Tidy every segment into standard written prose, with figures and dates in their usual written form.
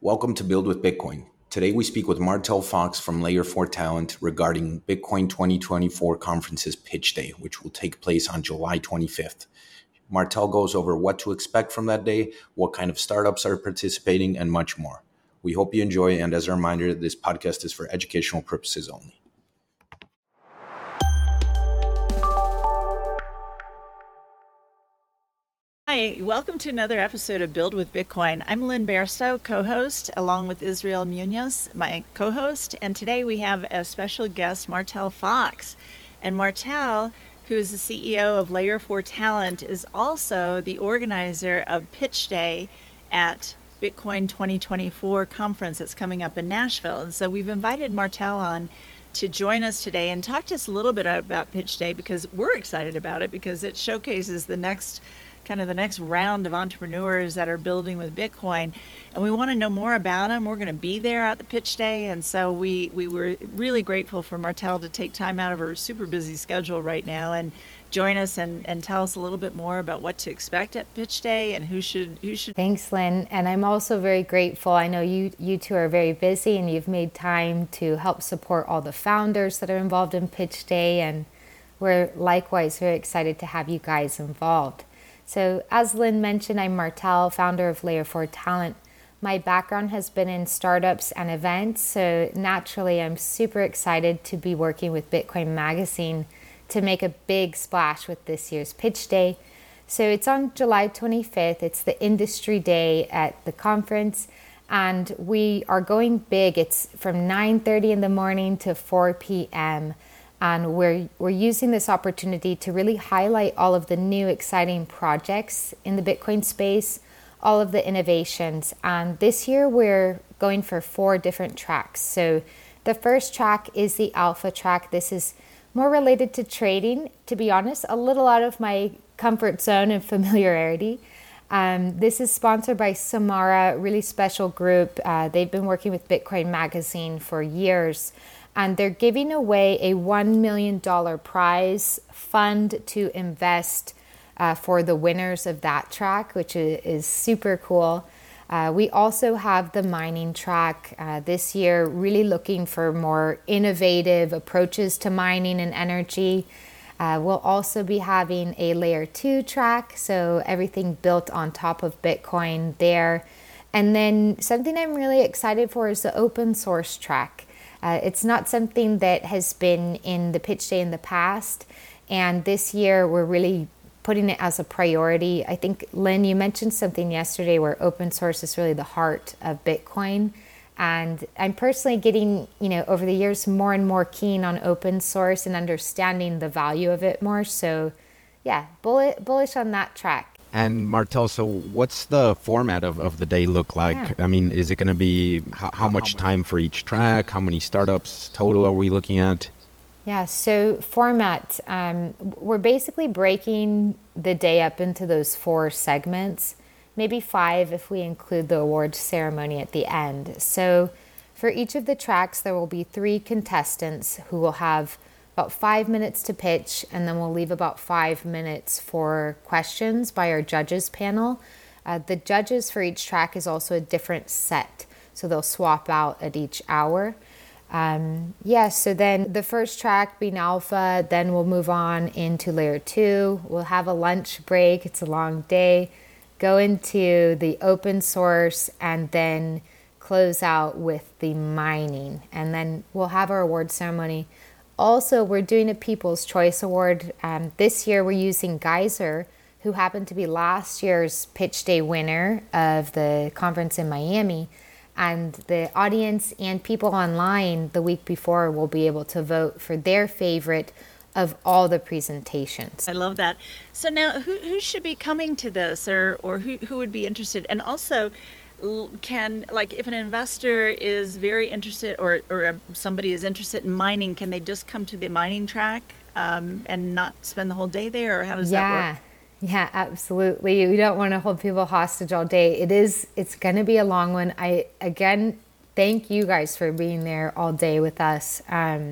Welcome to Build with Bitcoin. Today we speak with Martel Fox from Layer 4 Talent regarding Bitcoin 2024 Conference's Pitch Day, which will take place on July 25th. Martel goes over what to expect from that day, what kind of startups are participating, and much more. We hope you enjoy, and as a reminder, this podcast is for educational purposes only. Hi, welcome to another episode of Build with Bitcoin. I'm Lynn Bairstow, co-host, along with Israel Munoz, my co-host, and today we have a special guest, Martel Fox. And Martel, who is the CEO of Layer 4 Talent, is also the organizer of Pitch Day at Bitcoin 2024 conference that's coming up in Nashville. And so we've invited Martel on to join us today and talk to us a little bit about Pitch Day because we're excited about it because it showcases the next round of entrepreneurs that are building with Bitcoin, and we want to know more about them. We're going to be there at the Pitch Day, and so we were really grateful for Martel to take time out of her super busy schedule right now and join us and tell us a little bit more about what to expect at Pitch Day and who should. Thanks, Lynn, and I'm also very grateful. I know you two are very busy, and you've made time to help support all the founders that are involved in Pitch Day, and we're likewise very excited to have you guys involved. So as Lynn mentioned, I'm Martel, founder of Layer 4 Talent. My background has been in startups and events, so naturally I'm super excited to be working with Bitcoin Magazine to make a big splash with this year's Pitch Day. So it's on July 25th, it's the industry day at the conference, and we are going big. It's from 9:30 in the morning to 4 p.m., and we're using this opportunity to really highlight all of the new exciting projects in the Bitcoin space, all of the innovations. And this year we're going for 4 different tracks. So the first track is the Alpha track. This is more related to trading, to be honest, a little out of my comfort zone and familiarity. This is sponsored by Samara, really special group. They've been working with Bitcoin Magazine for years. And they're giving away a $1 million prize fund to invest for the winners of that track, which is super cool. We also have the mining track this year, really looking for more innovative approaches to mining and energy. We'll also be having a Layer 2 track, so everything built on top of Bitcoin there. And then something I'm really excited for is the open source track. It's not something that has been in the Pitch Day in the past, and this year we're really putting it as a priority. I think, Lynn, you mentioned something yesterday where open source is really the heart of Bitcoin, and I'm personally getting, over the years more and more keen on open source and understanding the value of it more. So yeah, bullish on that track. And Martel, so what's the format of the day look like? Yeah. I mean, is it going to be how much time for each track? How many startups total are we looking at? Yeah, so format, we're basically breaking the day up into those 4 segments, maybe 5 if we include the awards ceremony at the end. So for each of the tracks, there will be 3 contestants who will have about 5 minutes to pitch, and then we'll leave about 5 minutes for questions by our judges panel. The judges for each track is also a different set, so they'll swap out at each hour. So then the first track being Alpha, then we'll move on into Layer 2. We'll have a lunch break, it's a long day, go into the open source, and then close out with the mining. And then we'll have our award ceremony. Also, we're doing a People's Choice Award. This year, we're using Geyser, who happened to be last year's Pitch Day winner of the conference in Miami. And the audience and people online the week before will be able to vote for their favorite of all the presentations. I love that. So now, who should be coming to this, or who would be interested? And also, if an investor is very interested or somebody is interested in mining, can they just come to the mining track and not spend the whole day there, or how does that work? Yeah, absolutely. We don't want to hold people hostage all day. It's going to be a long one. I, again, thank you guys for being there all day with us.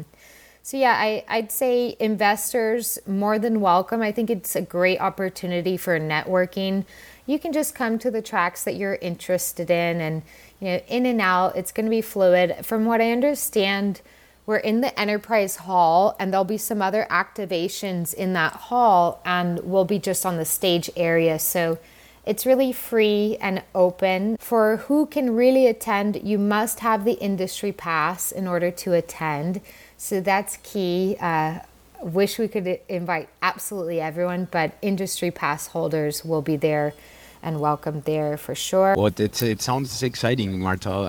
I'd say investors more than welcome. I think it's a great opportunity for networking. you can just come to the tracks that you're interested in, and in and out. It's going to be fluid. From what I understand, we're in the Enterprise Hall, and there'll be some other activations in that hall, and we'll be just on the stage area. So it's really free and open. For who can really attend, you must have the industry pass in order to attend. So that's key. Wish we could invite absolutely everyone, but industry pass holders will be there and welcome there for sure. Well, it sounds exciting, Martel.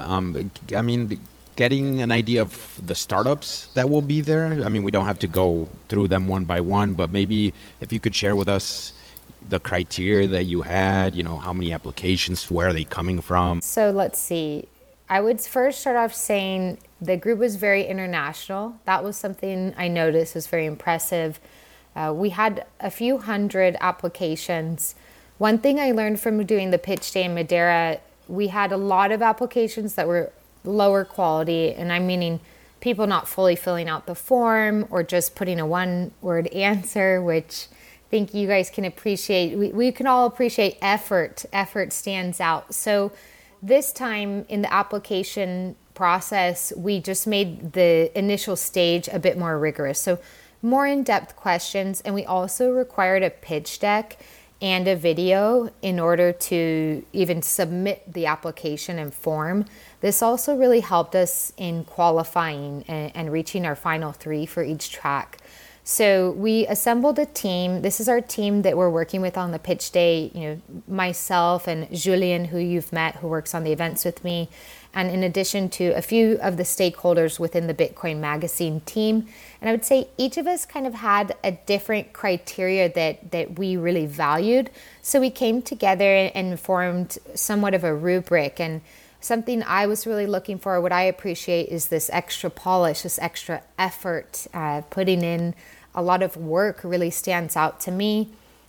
I mean, getting an idea of the startups that will be there. I mean, we don't have to go through them one by one, but maybe if you could share with us the criteria that you had, how many applications, where are they coming from? So let's see. I would first start off saying the group was very international. That was something I noticed was very impressive. We had a few hundred applications. One thing I learned from doing the pitch day in Madeira, we had a lot of applications that were lower quality, and I'm meaning people not fully filling out the form or just putting a one-word answer, which I think you guys can appreciate. We can all appreciate effort. Effort stands out. So this time in the application process, we just made the initial stage a bit more rigorous. So more in-depth questions, and we also required a pitch deck and a video in order to even submit the application and form. This also really helped us in qualifying and reaching our final 3 for each track. So we assembled a team. This is our team that we're working with on the pitch day, myself and Julian, who you've met, who works on the events with me, and in addition to a few of the stakeholders within the Bitcoin Magazine team. And I would say each of us kind of had a different criteria that we really valued. So we came together and formed somewhat of a rubric. And something I was really looking for, what I appreciate, is this extra polish, this extra effort. Putting in a lot of work really stands out to me.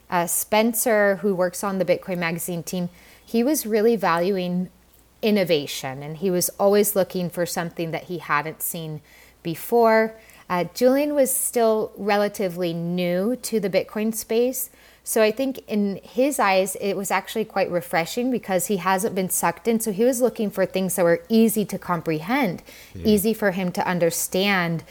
Spencer, who works on the Bitcoin Magazine team, he was really valuing innovation, and he was always looking for something that he hadn't seen before. Julian was still relatively new to the Bitcoin space, so I think in his eyes it was actually quite refreshing because he hasn't been sucked in, so he was looking for things that were easy to comprehend, easy for him to understand.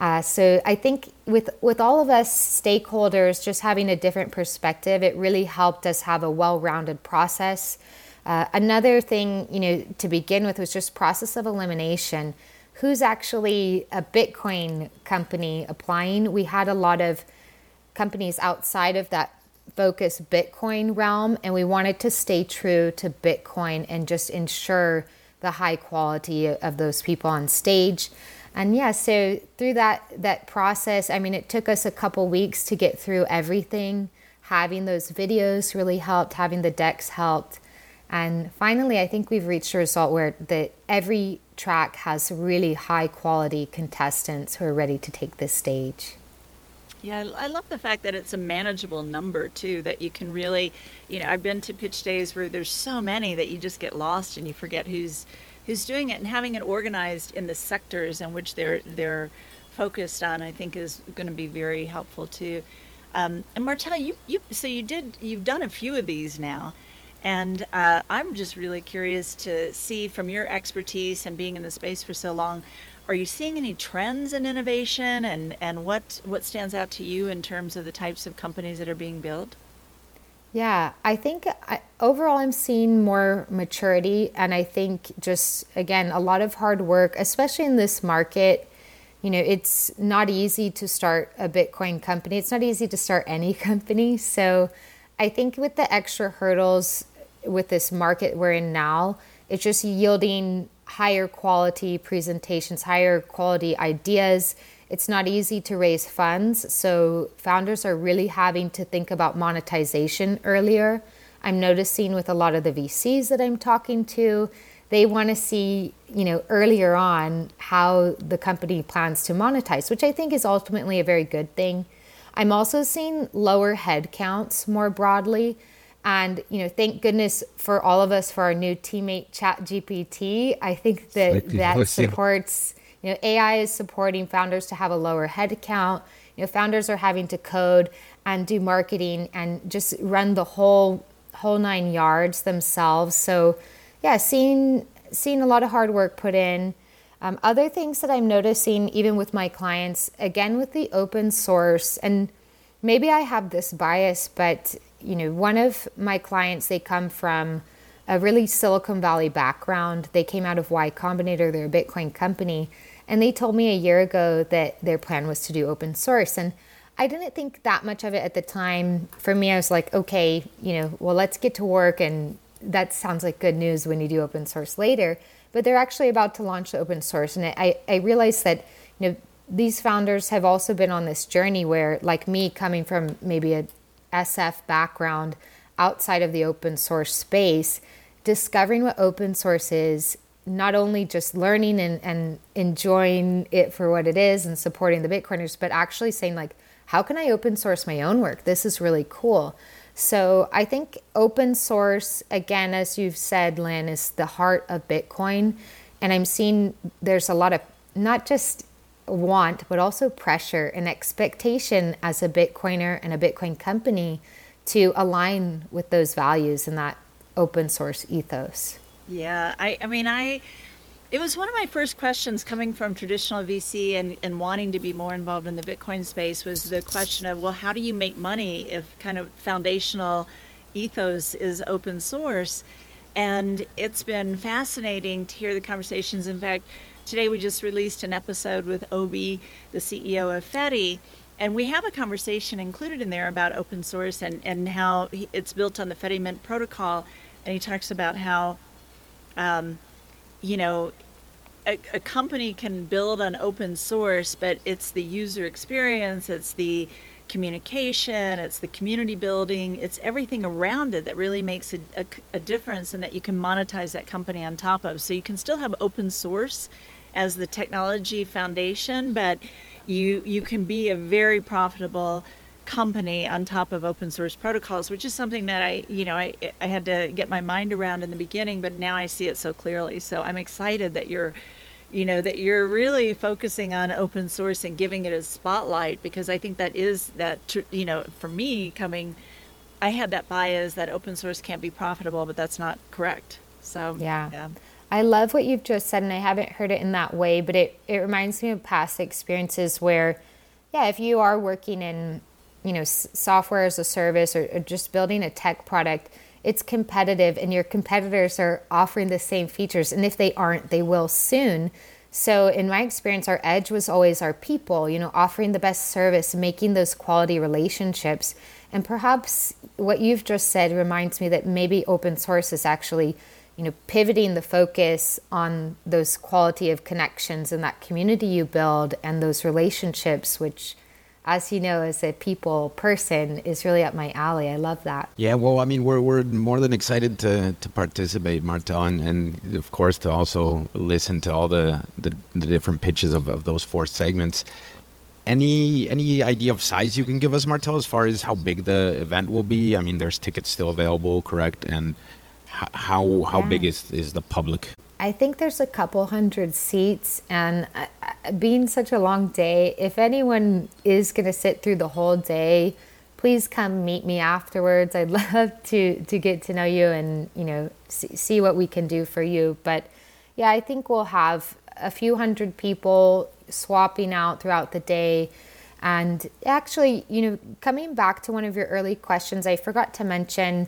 So I think with all of us stakeholders just having a different perspective, it really helped us have a well-rounded process. Another thing, to begin with, was just process of elimination. Who's actually a Bitcoin company applying? We had a lot of companies outside of that focus Bitcoin realm, and we wanted to stay true to Bitcoin and just ensure the high quality of those people on stage. And so through that process, I mean, it took us a couple weeks to get through everything. Having those videos really helped, having the decks helped. And finally, I think we've reached a result where every track has really high quality contestants who are ready to take this stage. Yeah, I love the fact that it's a manageable number too, that you can really, I've been to pitch days where there's so many that you just get lost and you forget who's doing it, and having it organized in the sectors in which they're focused on, I think is going to be very helpful too. And Martel, you've done a few of these now. And I'm just really curious to see, from your expertise and being in the space for so long, are you seeing any trends in innovation, and what stands out to you in terms of the types of companies that are being built? Yeah, I think overall I'm seeing more maturity, and I think just, again, a lot of hard work, especially in this market. It's not easy to start a Bitcoin company. It's not easy to start any company. So I think with the extra hurdles with this market we're in now, it's just yielding higher quality presentations, higher quality ideas. It's not easy to raise funds, so founders are really having to think about monetization earlier. I'm noticing with a lot of the VCs that I'm talking to, they want to see, earlier on how the company plans to monetize, which I think is ultimately a very good thing. I'm also seeing lower head counts more broadly. And, thank goodness for all of us for our new teammate ChatGPT. I think that supports, AI is supporting founders to have a lower head count. Founders are having to code and do marketing and just run the whole whole 9 yards themselves. So yeah, seeing a lot of hard work put in. Other things that I'm noticing, even with my clients, again with the open source, and maybe I have this bias, but one of my clients, they come from a really Silicon Valley background. They came out of Y Combinator, they're a Bitcoin company, and they told me a year ago that their plan was to do open source. And I didn't think that much of it at the time. For me, I was like, okay, well, let's get to work, and that sounds like good news when you do open source later. But they're actually about to launch the open source. And I realized that, these founders have also been on this journey where, like me, coming from maybe a SF background outside of the open source space, discovering what open source is, not only just learning and enjoying it for what it is and supporting the Bitcoiners, but actually saying like, how can I open source my own work? This is really cool. So I think open source, again, as you've said, Lynn, is the heart of Bitcoin. And I'm seeing there's a lot of not just want, but also pressure and expectation as a Bitcoiner and a Bitcoin company to align with those values and that open source ethos. Yeah, I mean, it was one of my first questions coming from traditional VC and wanting to be more involved in the Bitcoin space was the question of, well, how do you make money if kind of foundational ethos is open source? And it's been fascinating to hear the conversations. In fact, today we just released an episode with Obi, the CEO of Fedi, and we have a conversation included in there about open source and how it's built on the Fedi Mint protocol. And he talks about how a company can build on open source, but it's the user experience, it's the communication, it's the community building, it's everything around it that really makes a difference and that you can monetize that company on top of. So you can still have open source as the technology foundation, but you can be a very profitable company on top of open source protocols, which is something that I had to get my mind around in the beginning, but now I see it so clearly. So I'm excited that you're really focusing on open source and giving it a spotlight, because I think that is for me I had that bias that open source can't be profitable, but that's not correct. So yeah. I love what you've just said, and I haven't heard it in that way, but it reminds me of past experiences where, if you are working in software as a service or just building a tech product, it's competitive and your competitors are offering the same features. And if they aren't, they will soon. So in my experience, our edge was always our people, offering the best service, making those quality relationships. And perhaps what you've just said reminds me that maybe open source is actually, pivoting the focus on those quality of connections and that community you build and those relationships, which, as you know, as a people person, is really up my alley. I love that. Yeah, well, I mean, we're more than excited to participate, Martel, and of course to also listen to all the different pitches of those 4 segments. Any idea of size you can give us, Martel, as far as how big the event will be? I mean, there's tickets still available, correct? And how big is the public? I think there's a couple hundred seats, and being such a long day, if anyone is going to sit through the whole day, please come meet me afterwards. I'd love to get to know you and, see what we can do for you. But yeah, I think we'll have a few hundred people swapping out throughout the day. And actually, coming back to one of your early questions, I forgot to mention,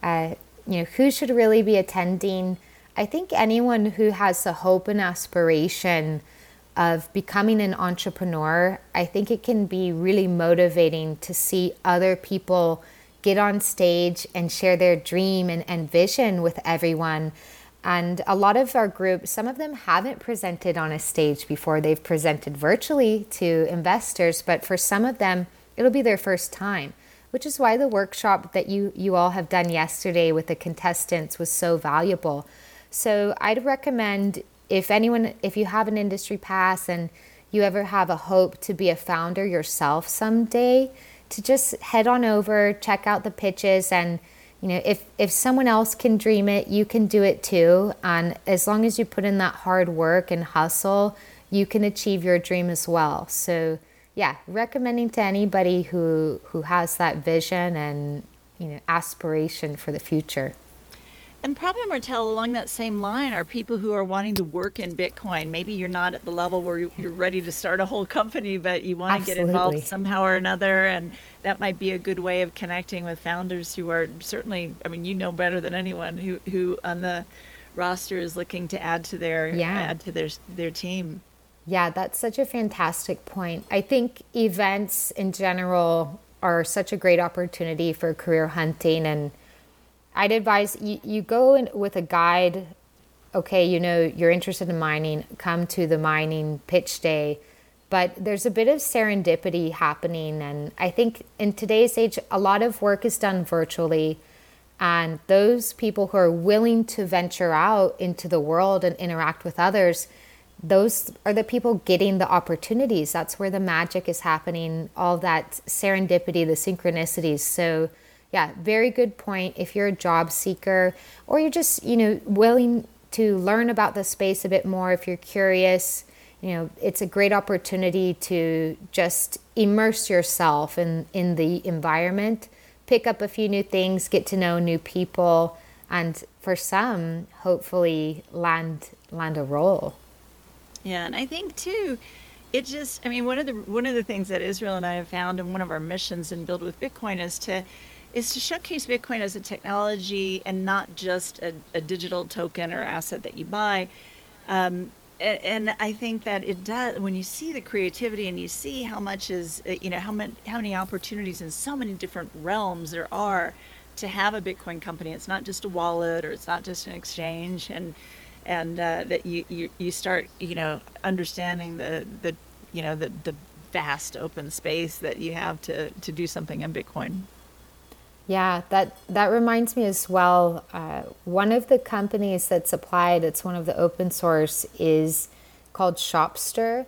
who should really be attending. I think anyone who has the hope and aspiration of becoming an entrepreneur, I think it can be really motivating to see other people get on stage and share their dream and vision with everyone. And a lot of our group, some of them haven't presented on a stage before. They've presented virtually to investors, but for some of them, it'll be their first time, which is why the workshop that you all have done yesterday with the contestants was so valuable. So I'd recommend if you have an industry pass and you ever have a hope to be a founder yourself someday, to just head on over, check out the pitches, and if someone else can dream it, you can do it too. And as long as you put in that hard work and hustle, you can achieve your dream as well. So yeah, recommending to anybody who has that vision and aspiration for the future. And probably, Martel, along that same line are people who are wanting to work in Bitcoin. Maybe you're not at the level where you're ready to start a whole company, but you want to get involved somehow or another. And that might be a good way of connecting with founders who are certainly, I mean, you know better than anyone who on the roster is looking to add to their team. Yeah, that's such a fantastic point. I think events in general are such a great opportunity for career hunting, and I'd advise you go in with a guide. Okay, you're interested in mining, come to the mining pitch day. But there's a bit of serendipity happening. And I think in today's age, a lot of work is done virtually. And those people who are willing to venture out into the world and interact with others, those are the people getting the opportunities. That's where the magic is happening, all that serendipity, the synchronicities. So yeah, very good point. If you're a job seeker or you're just, willing to learn about the space a bit more, if you're curious, it's a great opportunity to just immerse yourself in the environment, pick up a few new things, get to know new people, and for some, hopefully land a role. Yeah, and I think too, one of the things that Israel and I have found in one of our missions in Build with Bitcoin is to showcase Bitcoin as a technology and not just a digital token or asset that you buy. And I think that it does, when you see the creativity and you see how much is, how many opportunities in so many different realms there are to have a Bitcoin company. It's not just a wallet or it's not just an exchange, and that you start, understanding the vast open space that you have to do something in Bitcoin. Yeah, that reminds me as well. One of the companies that's applied, it's one of the open source, is called Shopster.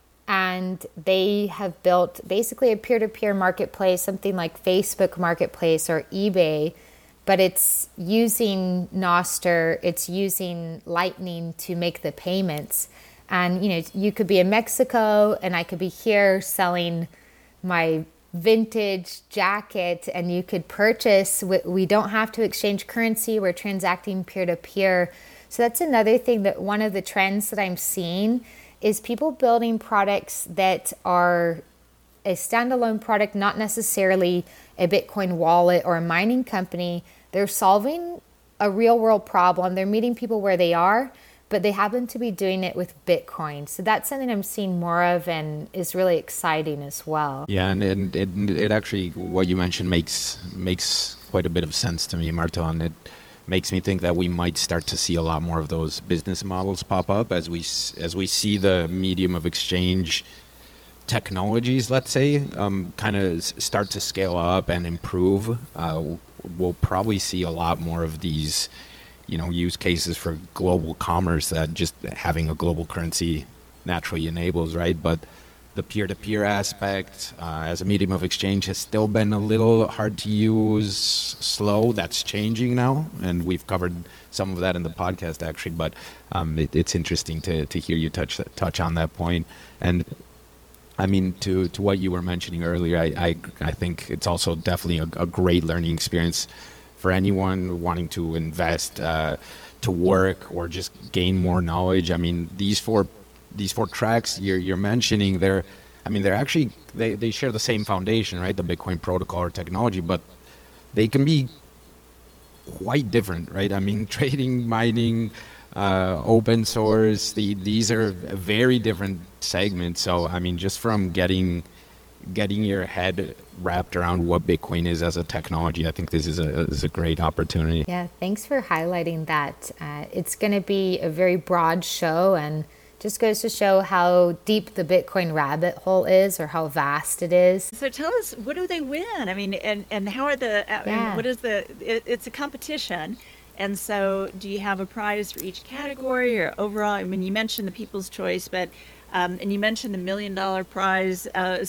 And they have built basically a peer-to-peer marketplace, something like Facebook Marketplace or eBay, but it's using Nostr, it's using Lightning to make the payments. And, you could be in Mexico and I could be here selling my vintage jacket and you could purchase. We don't have to exchange currency. We're transacting peer-to-peer. So that's another thing, that one of the trends that I'm seeing is people building products that are a standalone product, not necessarily a Bitcoin wallet or a mining company. They're solving a real world problem. They're meeting people where they are, but they happen to be doing it with Bitcoin. So that's something I'm seeing more of and is really exciting as well. Yeah, and it actually, what you mentioned makes quite a bit of sense to me, Marta, and it makes me think that we might start to see a lot more of those business models pop up as we see the medium of exchange technologies, let's say, kind of start to scale up and improve. We'll probably see a lot more of these use cases for global commerce that just having a global currency naturally enables, right? But the peer-to-peer aspect as a medium of exchange has still been a little hard to use, slow. That's changing now, and we've covered some of that in the podcast, actually. But it's interesting to hear you touch on that point. And I mean, to what you were mentioning earlier, I think it's also definitely a great learning experience for anyone wanting to invest, to work, or just gain more knowledge. I mean, these four tracks you're mentioning, they're actually they share the same foundation, right? The Bitcoin protocol or technology, but they can be quite different, right? I mean, trading, mining, open source, these are very different segments. So I mean, just from getting your head wrapped around what Bitcoin is as a technology, I think this is a great opportunity. Yeah, thanks for highlighting that. It's going to be a very broad show, and just goes to show how deep the Bitcoin rabbit hole is, or how vast it is. So tell us, what do they win? I mean, and how are what is it's a competition. And so do you have a prize for each category or overall? I mean, you mentioned the People's Choice, but and you mentioned the $1 million prize,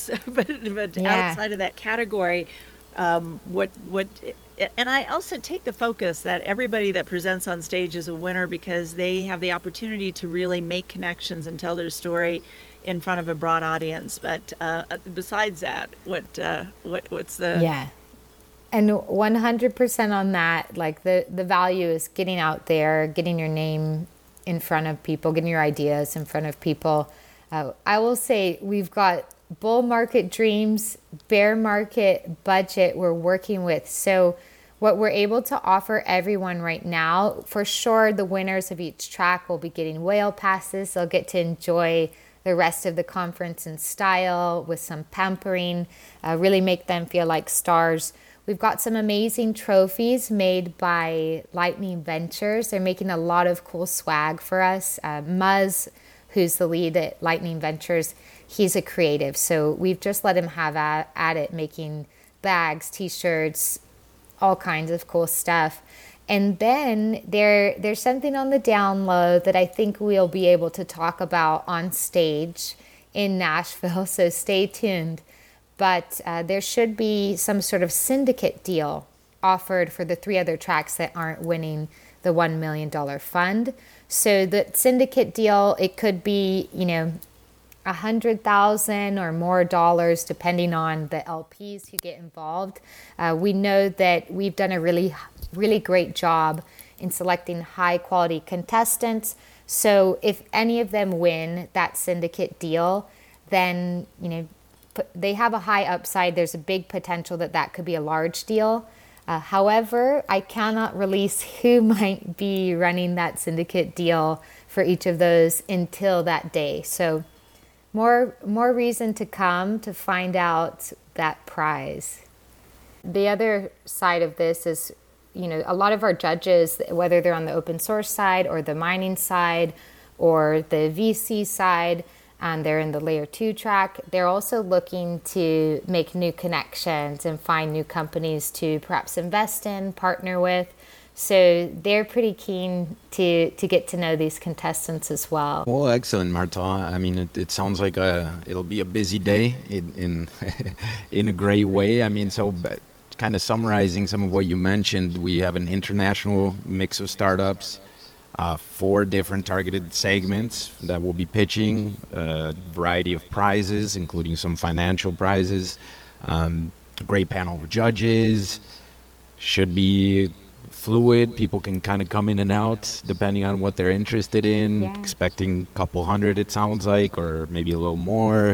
but outside of that category, what? And I also take the focus that everybody that presents on stage is a winner because they have the opportunity to really make connections and tell their story in front of a broad audience. But besides that, what's the? And 100% on that, like the value is getting out there, getting your name in front of people, getting your ideas in front of people. I will say we've got bull market dreams, bear market budget we're working with. So what we're able to offer everyone right now, for sure, the winners of each track will be getting whale passes. They'll get to enjoy the rest of the conference in style with some pampering, really make them feel like stars. We've got some amazing trophies made by Lightning Ventures. They're making a lot of cool swag for us. Muzz, who's the lead at Lightning Ventures, he's a creative. So we've just let him have at it, making bags, t-shirts, all kinds of cool stuff. And then there's something on the down low that I think we'll be able to talk about on stage in Nashville. So stay tuned. But there should be some sort of syndicate deal offered for the 3 other tracks that aren't winning the $1 million fund. So the syndicate deal, it could be, $100,000 or more dollars, depending on the LPs who get involved. We know that we've done a really, really great job in selecting high quality contestants. So if any of them win that syndicate deal, then, they have a high upside. There's a big potential that could be a large deal. However, I cannot release who might be running that syndicate deal for each of those until that day. So more reason to come to find out that prize. The other side of this is, a lot of our judges, whether they're on the open source side or the mining side or the VC side, and they're in the layer 2 track, they're also looking to make new connections and find new companies to perhaps invest in, partner with. So they're pretty keen to get to know these contestants as well. Well, excellent, Marta. I mean, it sounds like it'll be a busy day in in a great way. I mean, so kind of summarizing some of what you mentioned, we have an international mix of startups, 4 different targeted segments that will be pitching, a variety of prizes, including some financial prizes, a great panel of judges, should be fluid. People can kind of come in and out depending on what they're interested in, expecting a couple hundred, it sounds like, or maybe a little more.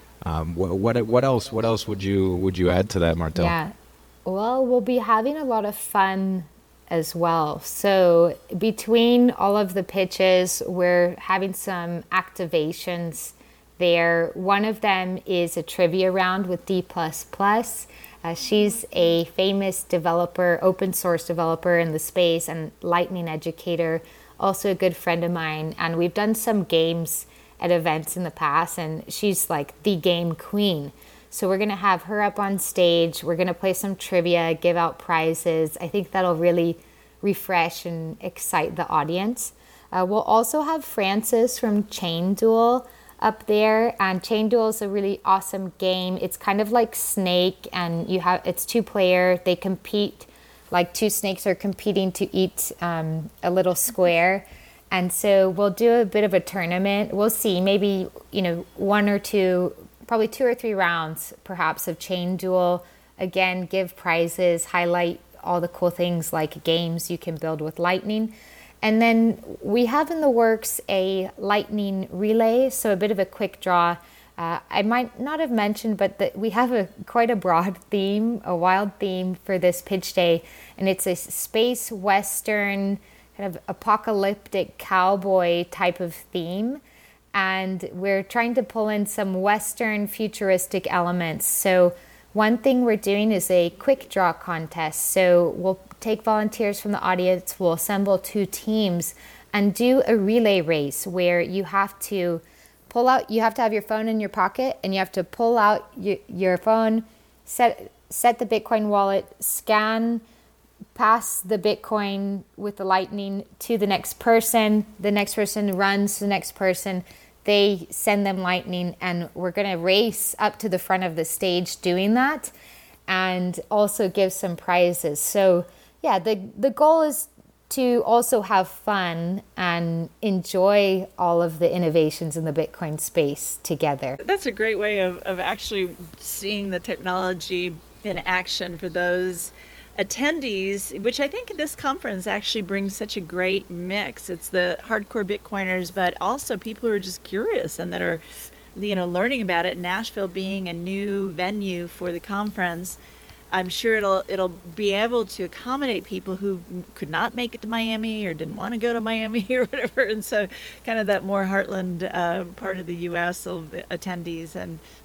What else would you add to that, Martel? Yeah, well, we'll be having a lot of fun as well. So between all of the pitches, we're having some activations there. One of them is a trivia round with D++. She's a famous developer, open source developer in the space and Lightning educator, also a good friend of mine. And we've done some games at events in the past, and she's like the game queen. So we're going to have her up on stage. We're going to play some trivia, give out prizes. I think that'll really refresh and excite the audience. We'll also have Francis from Chain Duel up there, and Chain Duel is a really awesome game. It's kind of like Snake, and it's 2-player. They compete, like 2 snakes are competing to eat a little square. And so we'll do a bit of a tournament. We'll see, maybe 1 or 2, probably 2 or 3 rounds perhaps of Chain Duel. Again, give prizes, highlight all the cool things like games you can build with Lightning. And then we have in the works a Lightning relay, so a bit of a quick draw. I might not have mentioned, but we have quite a broad theme, a wild theme for this pitch day, and it's a space western kind of apocalyptic cowboy type of theme. And we're trying to pull in some western futuristic elements. So one thing we're doing is a quick draw contest. So we'll take volunteers from the audience, we'll assemble 2 teams and do a relay race where you have to have your phone in your pocket, and you have to pull out your phone, set the Bitcoin wallet, pass the Bitcoin with the Lightning to the next person runs to the next person, they send them Lightning, and we're going to race up to the front of the stage doing that, and also give some prizes. So yeah, the goal is to also have fun and enjoy all of the innovations in the Bitcoin space together. That's a great way of actually seeing the technology in action for those attendees, which I think this conference actually brings such a great mix. It's the hardcore Bitcoiners, but also people who are just curious and that are, learning about it. Nashville being a new venue for the conference, I'm sure it'll be able to accommodate people who could not make it to Miami or didn't want to go to Miami or whatever. And so kind of that more heartland part of the U.S. attendees.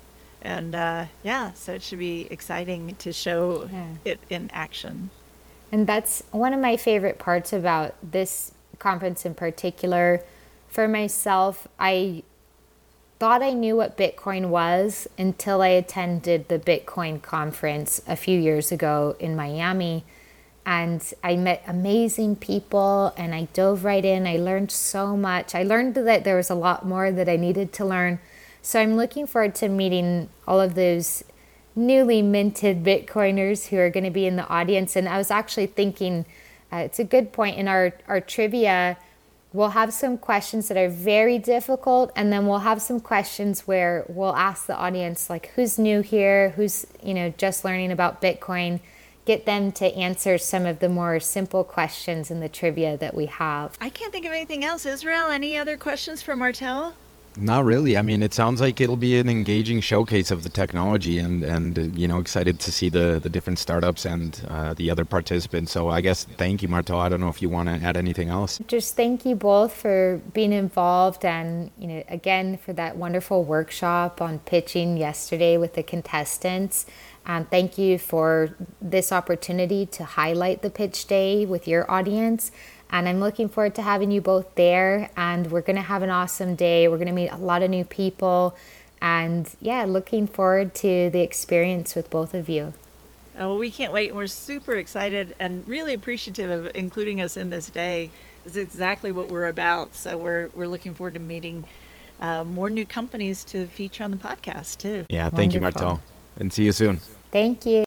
So it should be exciting to show it in action. And that's one of my favorite parts about this conference in particular. For myself, I thought I knew what Bitcoin was until I attended the Bitcoin conference a few years ago in Miami. And I met amazing people and I dove right in. I learned so much. I learned that there was a lot more that I needed to learn. So I'm looking forward to meeting all of those newly minted Bitcoiners who are going to be in the audience. And I was actually thinking, it's a good point in our trivia. We'll have some questions that are very difficult, and then we'll have some questions where we'll ask the audience, like, who's new here, who's, just learning about Bitcoin, get them to answer some of the more simple questions in the trivia that we have. I can't think of anything else. Israel, any other questions for Martel? Not really. I mean, it sounds like it'll be an engaging showcase of the technology and excited to see the different startups and the other participants. So I guess thank you, Martel. I don't know if you want to add anything else. Just thank you both for being involved and, again, for that wonderful workshop on pitching yesterday with the contestants. Thank you for this opportunity to highlight the pitch day with your audience. And I'm looking forward to having you both there. And we're going to have an awesome day. We're going to meet a lot of new people. And looking forward to the experience with both of you. Oh, we can't wait. We're super excited and really appreciative of including us in this day. It's exactly what we're about. So we're looking forward to meeting more new companies to feature on the podcast too. Yeah, thank you, Martel. And see you soon. Thank you.